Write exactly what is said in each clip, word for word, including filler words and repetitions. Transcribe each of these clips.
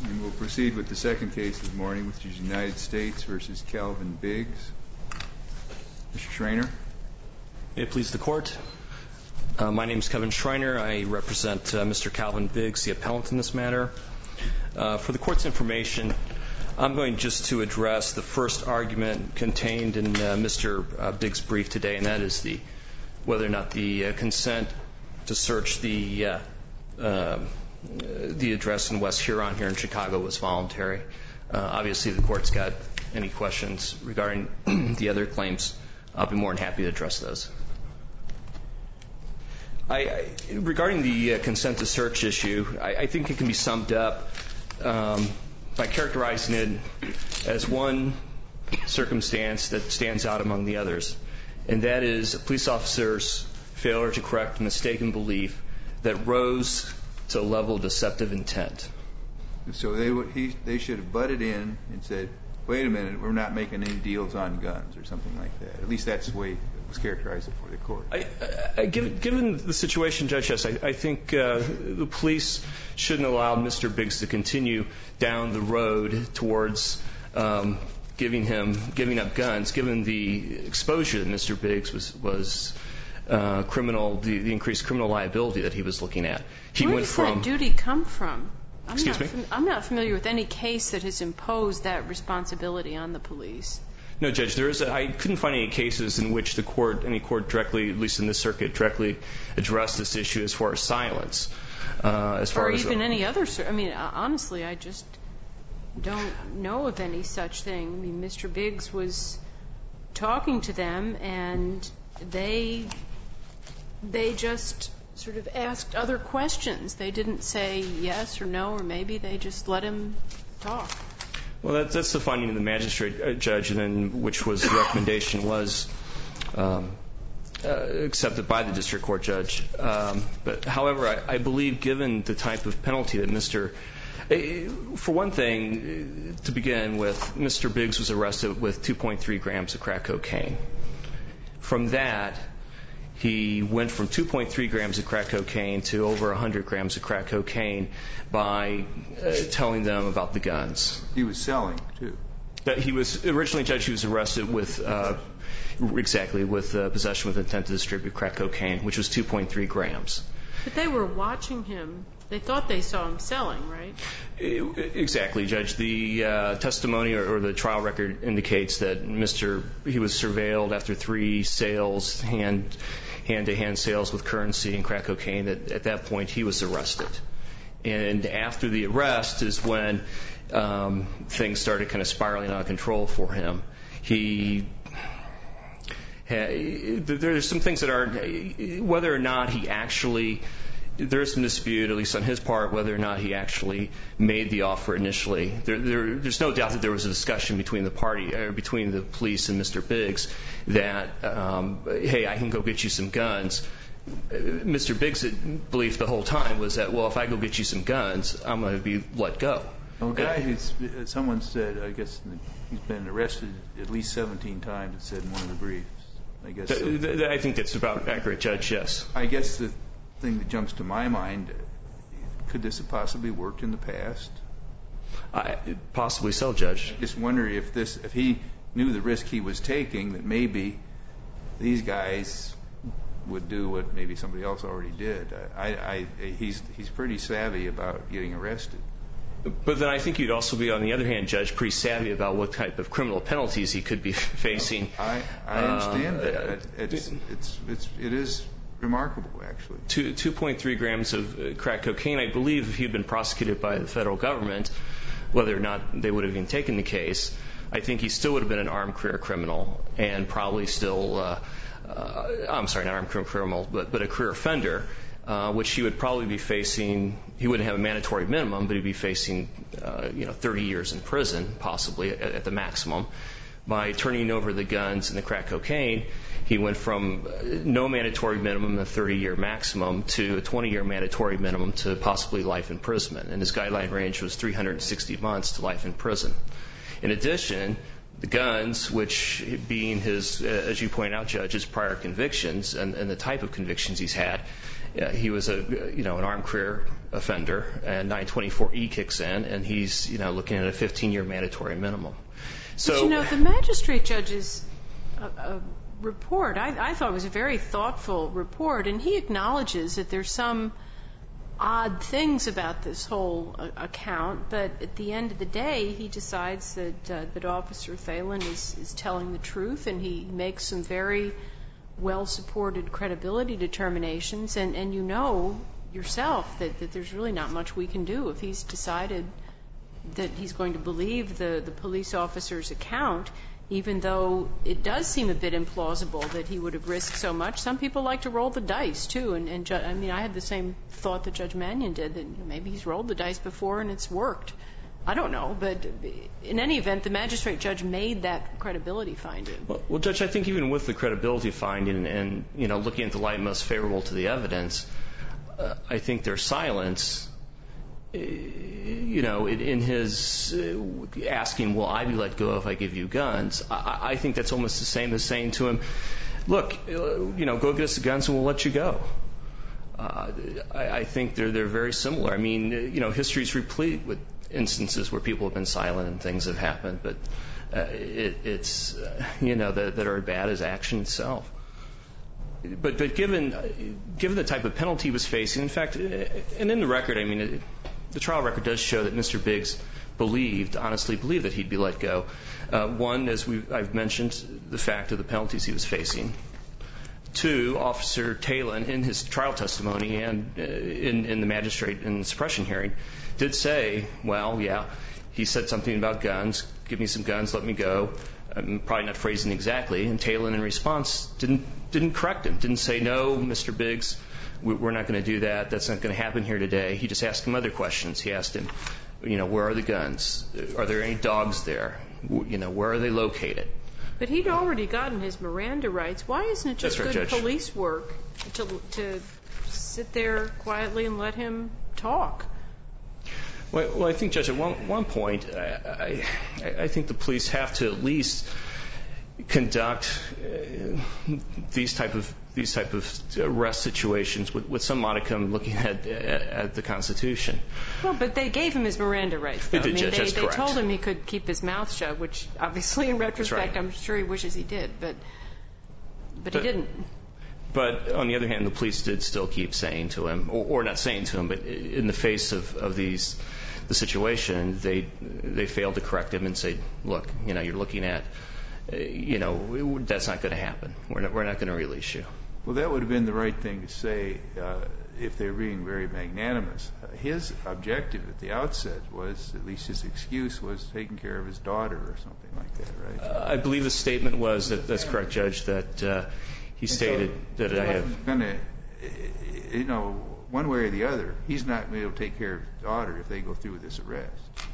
And we'll proceed with the second case of the morning, which is United States v. Calvin Biggs. Mister Schreiner. May it please the Court. Uh, my name is Kevin Schreiner. I represent uh, Mister Calvin Biggs, the appellant in this matter. Uh, for the Court's information, I'm going just to address the first argument contained in uh, Mister Uh, Biggs' brief today, and that is the whether or not the uh, consent to search the uh, uh, the address in West Huron here in Chicago was voluntary. Uh, obviously, the Court's got any questions regarding the other claims. I'll be more than happy to address those. I, I, regarding the uh, consent to search issue, I, I think it can be summed up um, by characterizing it as one circumstance that stands out among the others, and that is a police officer's failure to correct a mistaken belief that rose to a level of deceptive intent. So they would, he, they should have butted in and said, wait a minute, we're not making any deals on guns or something like that. At least that's the way it was characterized before the Court. I, I, given, given the situation, Judge, yes, I, I think uh, the police shouldn't allow Mister Biggs to continue down the road towards um, giving him, giving up guns, given the exposure that Mister Biggs was, was uh, criminal, the, the increased criminal liability that he was looking at. He Where went does from, that duty come from? I'm Excuse not me? fam- I'm not familiar with any case that has imposed that responsibility on the police. No, Judge, there is a, I couldn't find any cases in which the court, any court directly, at least in this circuit, directly addressed this issue as far as silence. Uh, as far or as even any other, I mean, honestly, I just don't know of any such thing. I mean, Mister Biggs was talking to them, and they, they just sort of asked other questions. They didn't say yes or no, or maybe they just let him talk. Well, that's, that's the finding of the magistrate uh, judge, and then which was the recommendation was um, uh, accepted by the district court judge. Um, but, however, I, I believe, given the type of penalty that Mister Uh, for one thing, to begin with, Mister Biggs was arrested with two point three grams of crack cocaine. From that, he went from two point three grams of crack cocaine to over one hundred grams of crack cocaine by uh, telling them about the guns. He was selling, too. That he was originally, Judge, he was arrested with uh, exactly with uh, possession with intent to distribute crack cocaine, which was two point three grams. But they were watching him. They thought they saw him selling, right? Exactly, Judge. The uh, testimony or, or the trial record indicates that Mister he was surveilled after three sales, hand hand-to-hand sales with currency and crack cocaine. That at that point he was arrested, and after the arrest is when um, things started kind of spiraling out of control for him. He had, there's some things that are whether or not he actually. There is some dispute, at least on his part, whether or not he actually made the offer initially. There, there, there's no doubt that there was a discussion between the party, or between the police and Mister Biggs, that, um, hey, I can go get you some guns. Mister Biggs' belief the whole time was that, well, if I go get you some guns, I'm going to be let go. Well, a guy who's, someone said, I guess he's been arrested at least seventeen times, it said in one of the briefs. I guess. Th- so. th- I think that's about accurate, Judge, yes. I guess the thing that jumps to my mind, could this have possibly worked in the past? I, possibly so, Judge. I just wonder if this, if he knew the risk he was taking, that maybe these guys would do what maybe somebody else already did. I, I, he's he's pretty savvy about getting arrested. But then I think you'd also be, on the other hand, Judge, pretty savvy about what type of criminal penalties he could be facing. I, I understand uh, that. It's, it's, it's, it is remarkable, actually. Two, two point three grams of uh, crack cocaine. I believe if he had been prosecuted by the federal government, whether or not they would have even taken the case, I think he still would have been an armed career criminal and probably still, uh, uh, I'm sorry, not armed career criminal, but, but a career offender, uh, which he would probably be facing. He wouldn't have a mandatory minimum, but he'd be facing, uh, you know, thirty years in prison, possibly at, at the maximum. By turning over the guns and the crack cocaine, he went from no mandatory minimum, a thirty-year maximum, to a twenty-year mandatory minimum to possibly life imprisonment. And his guideline range was three hundred sixty months to life in prison. In addition, the guns, which being his, uh, as you point out, Judge, his prior convictions and, and the type of convictions he's had, uh, he was a, you know, an armed career offender, and nine twenty-four E kicks in, and he's, you know, looking at a fifteen-year mandatory minimum. So, but, you know, the magistrate judge's uh, uh, report, I, I thought was a very thoughtful report, and he acknowledges that there's some odd things about this whole uh, account, but at the end of the day, he decides that uh, that Officer Thelen is, is telling the truth, and he makes some very well-supported credibility determinations, and, and you know yourself that, that there's really not much we can do if he's decided that he's going to believe the, the police officer's account, even though it does seem a bit implausible that he would have risked so much. Some people like to roll the dice, too, and, and ju- I mean, I had the same thought that Judge Mannion did, that maybe he's rolled the dice before and it's worked. I don't know, but in any event, the magistrate judge made that credibility finding. Well, well Judge, I think even with the credibility finding and, and you know, looking at the light most favorable to the evidence, uh, I think their silence, uh, you know, in, in his uh, asking, will I be let go if I give you guns, I, I think that's almost the same as saying to him, look, uh, you know, go get us the guns and we'll let you go. Uh, I, I think they're they're very similar. I mean, you know, history's replete with instances where people have been silent and things have happened, but uh, it, it's uh, you know that, that are as bad as action itself. But but given uh, given the type of penalty he was facing, in fact, and in the record, I mean, it, the trial record does show that Mister Biggs believed, honestly believed, that he'd be let go. Uh, one, as we I've mentioned, the fact of the penalties he was facing. Two, Officer Thelen, in his trial testimony and uh, in, in the magistrate in the suppression hearing, did say, well, yeah, he said something about guns, give me some guns, let me go. I'm probably not phrasing exactly. And Thelen, in response, didn't didn't correct him, didn't say, no, Mister Biggs, we're not going to do that. That's not going to happen here today. He just asked him other questions. He asked him, you know, where are the guns? Are there any dogs there? You know, where are they located? But he'd already gotten his Miranda rights. Why isn't it just right, good Judge. police work to to sit there quietly and let him talk? Well, well I think, Judge, at one, one point, I, I, I think the police have to at least conduct uh, these type of these type of arrest situations with, with some modicum looking at, at, at the Constitution. Well, but they gave him his Miranda rights, though. They did, I mean, Judge, they, that's they correct. told him he could keep his mouth shut, which obviously, in retrospect, right. I'm sure he wishes he did, but but, but he didn't. But on the other hand, the police did still keep saying to him, or, or not saying to him, but in the face of, of these the situation, they they failed to correct him and say, look, you know, you're looking at, uh, you know, that's not going to happen. We're not, we're not going to release you. Well, that would have been the right thing to say uh, if they're being very magnanimous. Uh, his objective at the outset was, at least his excuse, was taking care of his daughter or something like that, right? Uh, I believe the statement was, that that's correct, Judge, that uh, he stated so, that I have... Gonna, you know, one way or the other, he's not going to be able to take care of his daughter if they go through with this arrest.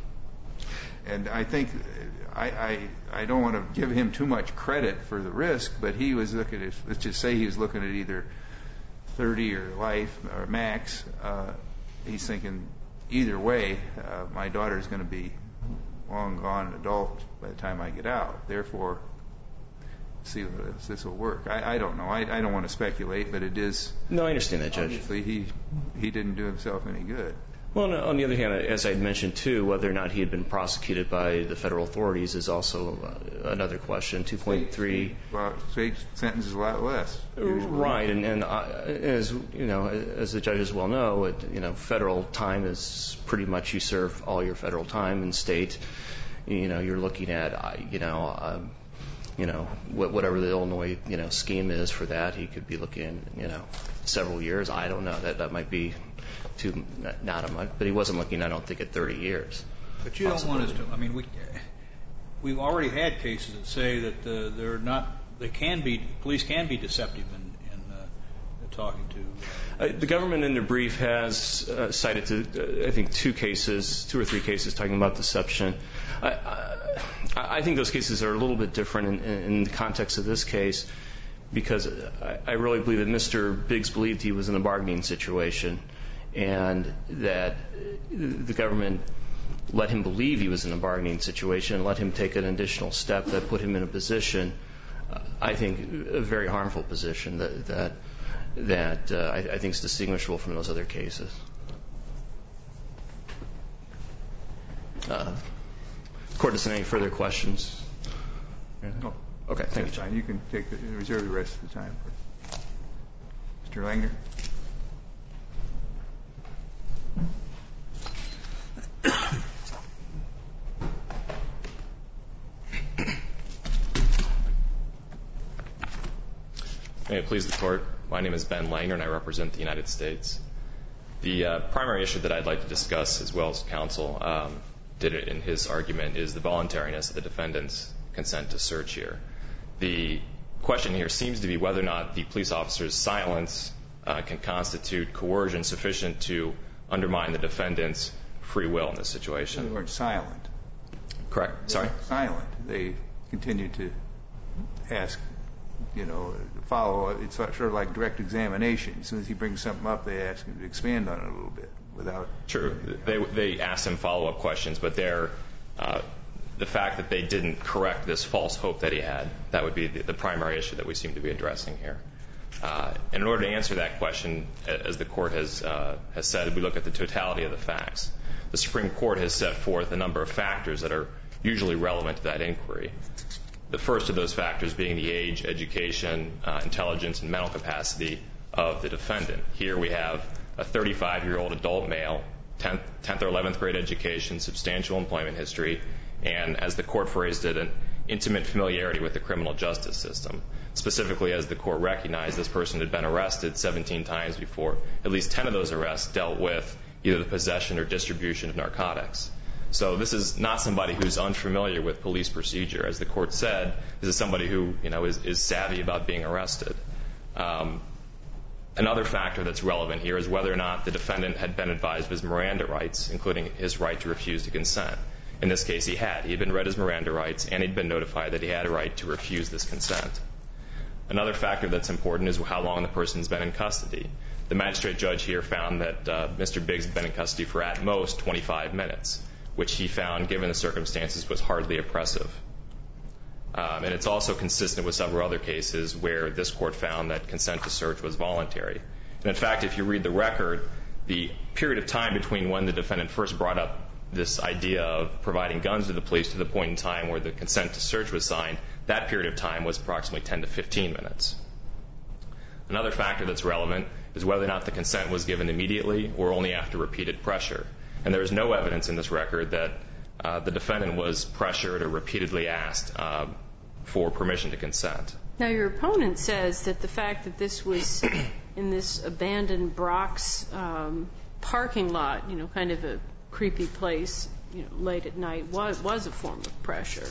And I think I, I I don't want to give him too much credit for the risk, but he was looking at, let's just say he was looking at either thirty or life or max. Uh, he's thinking either way, uh, my daughter is going to be long gone adult by the time I get out. Therefore, see if this will work. I, I don't know. I, I don't want to speculate, but it is. No, I understand that, Judge. Obviously, he he didn't do himself any good. Well, on the other hand, as I had mentioned, too, whether or not he had been prosecuted by the federal authorities is also uh, another question. two point three Well, state sentence is a lot less. Usually. Right, and, and uh, as you know, as the judges well know, it, you know, federal time is pretty much you serve all your federal time. In state, you know, you're looking at, uh, you know, um, you know, whatever the Illinois, you know, scheme is for that, he could be looking, you know, several years. I don't know. That that might be too not a much, but he wasn't looking, I don't think, at thirty years. But you don't want us to. I mean, we we've already had cases that say that uh, they're not. They can be. Police can be deceptive in, in uh, talking to. Uh, uh, the government in their brief has uh, cited, to, uh, I think, two cases, two or three cases talking about deception. I, I, I think those cases are a little bit different in, in the context of this case, because I, I really believe that Mister Biggs believed he was in a bargaining situation, and that the government let him believe he was in a bargaining situation and let him take an additional step that put him in a position, uh, I think, a very harmful position that that, that uh, I, I think is distinguishable from those other cases. Uh, Court doesn't have any further questions? No. Okay, thank That's you. fine. You can take the, reserve the rest of the time for Mister Langner. May it please the Court. My name is Ben Langner, and I represent the United States. The uh, primary issue that I'd like to discuss, as well as counsel um, did it in his argument, is the voluntariness of the defendant's consent to search here. The question here seems to be whether or not the police officer's silence uh, can constitute coercion sufficient to undermine the defendant's free will in this situation. They weren't silent. Correct. Sorry? Silent. They continued to ask, you know, follow. It's sort of like direct examination. As soon as he brings something up, they ask him to expand on it a little bit without. True. They they asked him follow-up questions, but they're, uh, the fact that they didn't correct this false hope that he had, that would be the, the primary issue that we seem to be addressing here. Uh, and in order to answer that question, as the Court has uh, has said, we look at the totality of the facts. The Supreme Court has set forth a number of factors that are usually relevant to that inquiry. The first of those factors being the age, education, uh, intelligence, and mental capacity of the defendant. Here we have a thirty-five-year-old adult male, tenth, tenth or eleventh grade education, substantial employment history, and, as the Court phrased it, an intimate familiarity with the criminal justice system. Specifically, as the Court recognized, this person had been arrested seventeen times before. At least ten of those arrests dealt with either the possession or distribution of narcotics. So this is not somebody who's unfamiliar with police procedure. As the Court said, this is somebody who, you know, is, is savvy about being arrested. Um, another factor that's relevant here is whether or not the defendant had been advised of his Miranda rights, including his right to refuse to consent. In this case, he had. He had been read his Miranda rights, and he'd been notified that he had a right to refuse this consent. Another factor that's important is how long the person's been in custody. The magistrate judge here found that uh, Mister Biggs had been in custody for at most twenty-five minutes, which he found, given the circumstances, was hardly oppressive. Um, and it's also consistent with several other cases where this Court found that consent to search was voluntary. And in fact, if you read the record, the period of time between when the defendant first brought up this idea of providing guns to the police to the point in time where the consent to search was signed, that period of time was approximately ten to fifteen minutes. Another factor that's relevant is whether or not the consent was given immediately or only after repeated pressure. And there is no evidence in this record that uh, the defendant was pressured or repeatedly asked uh, for permission to consent. Now, your opponent says that the fact that this was in this abandoned Brock's um, parking lot, you know, kind of a creepy place, you know, late at night, was, was a form of pressure.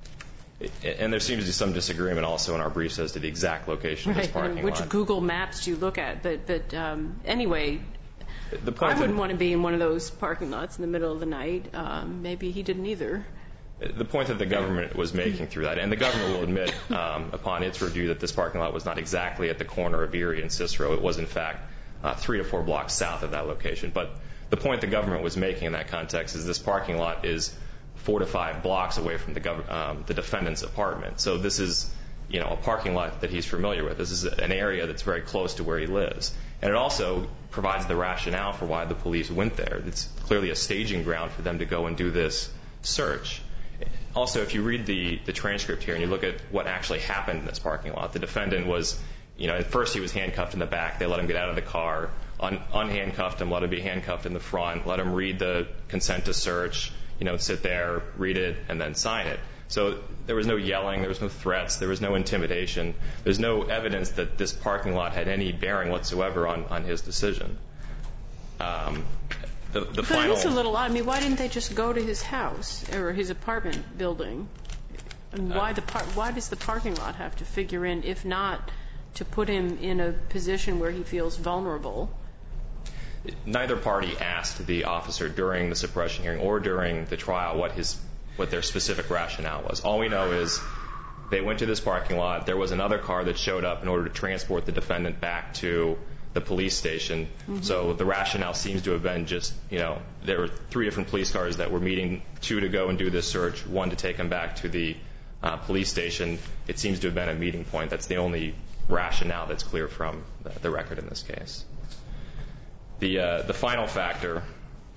And there seems to be some disagreement also in our briefs as to the exact location right, of this parking and which lot. Google Maps do you look at? But, but um, anyway, the point I wouldn't that, want to be in one of those parking lots in the middle of the night. Um, maybe he didn't either. The point that the government was making through that, and the government will admit um, upon its review that this parking lot was not exactly at the corner of Erie and Cicero. It was, in fact, uh, three to four blocks south of that location. But the point the government was making in that context is this parking lot is four to five blocks away from the, gov- um, the defendant's apartment. So this is, you know, a parking lot that he's familiar with. This is an area that's very close to where he lives. And it also provides the rationale for why the police went there. It's clearly a staging ground for them to go and do this search. Also, if you read the, the transcript here and you look at what actually happened in this parking lot, the defendant was, you know, at first he was handcuffed in the back. They let him get out of the car, un- unhandcuffed him, let him be handcuffed in the front, let him read the consent to search, you know, sit there, read it, and then sign it. So there was no yelling, there was no threats, there was no intimidation. There's no evidence that this parking lot had any bearing whatsoever on, on his decision. Um, the, the but final... it's a little odd. I mean, why didn't they just go to his house or his apartment building? I mean, why, the par- why does the parking lot have to figure in, if not to put him in a position where he feels vulnerable? Neither party asked the officer during the suppression hearing or during the trial what his what their specific rationale was. All we know is they went to this parking lot. There was another car that showed up in order to transport the defendant back to the police station. Mm-hmm. So the rationale seems to have been just, you know, there were three different police cars that were meeting, two to go and do this search, one to take him back to the uh, police station. It seems to have been a meeting point. That's the only rationale that's clear from the, the record in this case. The uh, the final factor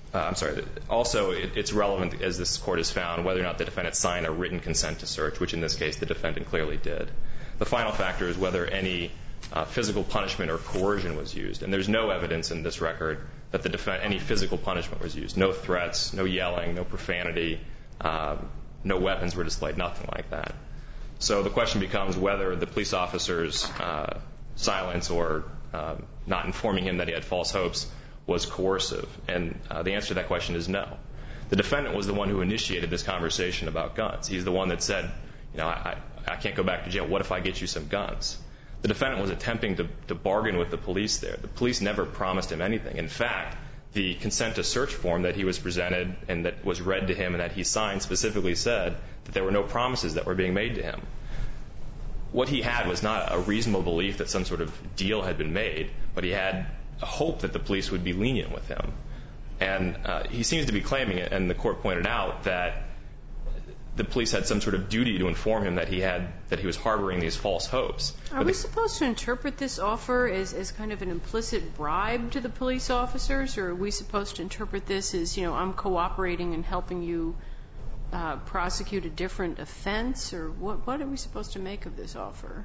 uh, I'm sorry, also it, it's relevant, as this court has found, whether or not the defendant signed a written consent to search, which in this case the defendant clearly did. The final factor is whether any uh, physical punishment or coercion was used. And there's no evidence in this record that the defendant, any physical punishment was used. No threats, no yelling, no profanity, uh, no weapons were displayed, nothing like that. So the question becomes whether the police officer's uh, silence or uh, not informing him that he had false hopes was coercive. And uh, the answer to that question is no. The defendant was the one who initiated this conversation about guns. He's the one that said, you know, I, I can't go back to jail. What if I get you some guns? The defendant was attempting to, to bargain with the police there. The police never promised him anything. In fact, the consent to search form that he was presented and that was read to him and that he signed specifically said that there were no promises that were being made to him. What he had was not a reasonable belief that some sort of deal had been made, but he had a hope that the police would be lenient with him. And uh, he seems to be claiming it, and the court pointed out that the police had some sort of duty to inform him that he had that he was harboring these false hopes. Are but we the, supposed to interpret this offer as, as kind of an implicit bribe to the police officers, or are we supposed to interpret this as, you know, I'm cooperating and helping you uh, prosecute a different offense, or what, what are we supposed to make of this offer?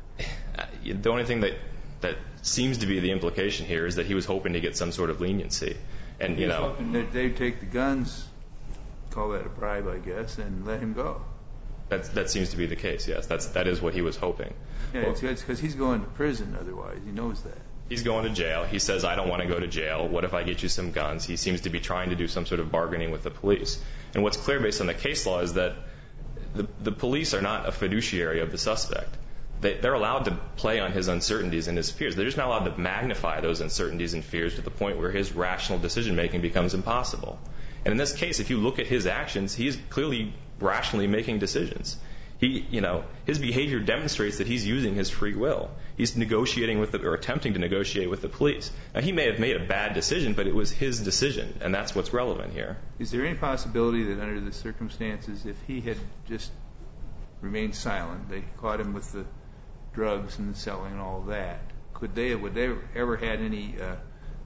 The only thing that, that seems to be the implication here is that he was hoping to get some sort of leniency. And, you know, that they'd take the guns, call that a bribe, I guess, and let him go. That that seems to be the case. Yes, that's that is what he was hoping. Yeah, well, it's because he's going to prison. Otherwise, he knows that. He's going to jail. He says, "I don't want to go to jail. What if I get you some guns?" He seems to be trying to do some sort of bargaining with the police. And what's clear based on the case law is that the the police are not a fiduciary of the suspect. They, they're allowed to play on his uncertainties and his fears. They're just not allowed to magnify those uncertainties and fears to the point where his rational decision making becomes impossible. And in this case, if you look at his actions, he's clearly rationally making decisions. He, you know, his behavior demonstrates that he's using his free will. He's negotiating with the, or attempting to negotiate with the police. Now, he may have made a bad decision, but it was his decision, and that's what's relevant here. Is there any possibility that under the circumstances, if he had just remained silent, they caught him with the drugs and the selling and all of that, could they, would they ever had any uh,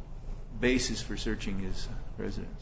basis for searching his residence?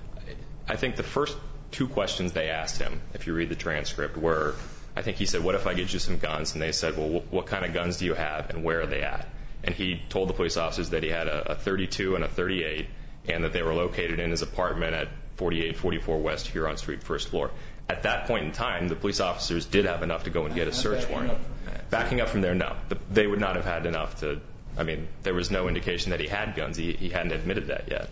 I think the first two questions they asked him, if you read the transcript, were, I think he said, "What if I get you some guns?" And they said, "Well, what kind of guns do you have, and where are they at?" And he told the police officers that he had a, a thirty-two and a thirty-eight, and that they were located in his apartment at forty-eight forty-four West Huron Street, first floor. At that point in time, the police officers did have enough to go and get a search warrant. Backing up from there, no. They would not have had enough to, I mean, there was no indication that he had guns. He, he hadn't admitted that yet.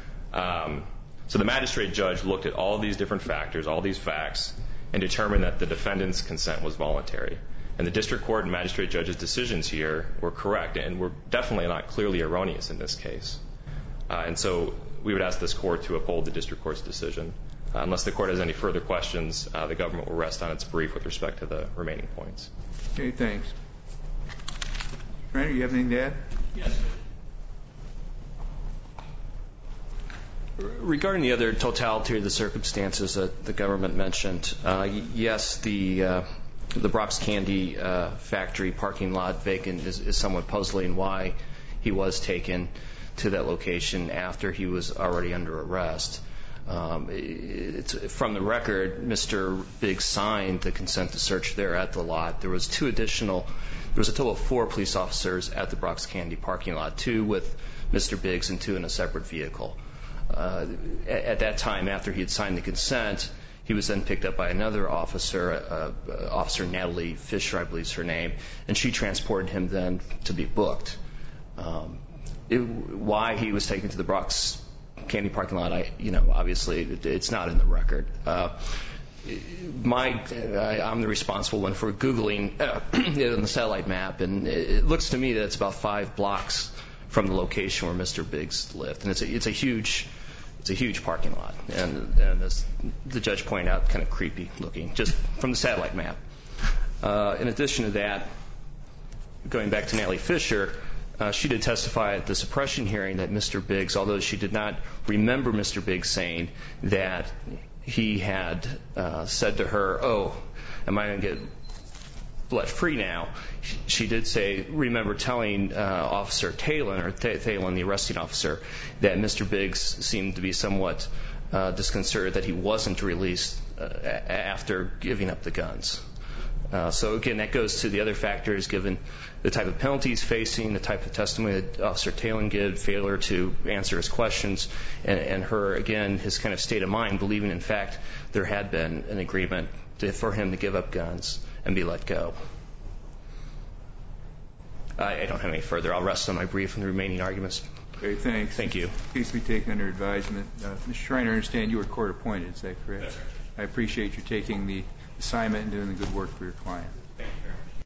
Um, so the magistrate judge looked at all these different factors, all these facts, and determined that the defendant's consent was voluntary. And the district court and magistrate judge's decisions here were correct and were definitely not clearly erroneous in this case. Uh, and so we would ask this court to uphold the district court's decision. Uh, unless the court has any further questions, uh, the government will rest on its brief with respect to the remaining points. Okay, thanks. Randy, you have anything to add? Yes. Regarding the other totality of the circumstances that the government mentioned, uh, yes, the uh, the Brock's Candy uh, factory parking lot vacant is, is somewhat puzzling. Why he was taken to that location after he was already under arrest. Um, it's, from the record, Mister Biggs signed the consent to search there at the lot. There was two additional, there was a total of four police officers at the Brock's Candy parking lot, two with Mister Biggs and two in a separate vehicle. Uh, at, at that time, after he had signed the consent, he was then picked up by another officer, uh, uh, Officer Natalie Fisher, I believe is her name, and she transported him then to be booked. Um, it, why he was taken to the Brock's Candy parking lot, I, you know, obviously it, it's not in the record. Uh, my, I, I'm the responsible one for Googling uh, it on the satellite map, and it, it looks to me that it's about five blocks from the location where Mister Biggs lived, and it's a, it's a huge, it's a huge parking lot, and, and as the judge pointed out, kind of creepy looking, just from the satellite map. Uh, in addition to that, going back to Natalie Fisher. Uh, she did testify at the suppression hearing that Mister Biggs, although she did not remember Mister Biggs saying that he had uh, said to her, "Oh, am I going to get let free now?" She did say, remember telling uh, Officer Thalen, or Th- Thalen, the arresting officer, that Mister Biggs seemed to be somewhat uh, disconcerted that he wasn't released uh, after giving up the guns. Uh, so again, that goes to the other factors, given the type of penalties facing, the type of testimony that Officer Talon gave, failure to answer his questions, and, and her, again, his kind of state of mind, believing in fact there had been an agreement to, for him to give up guns and be let go. I, I don't have any further. I'll rest on my brief and the remaining arguments. Okay, thanks. Thank you. Case be taken under advisement. Uh, Mister Schreiner, I understand you were court appointed. Is that correct? Yes, sir. I appreciate you taking the assignment and doing the good work for your client.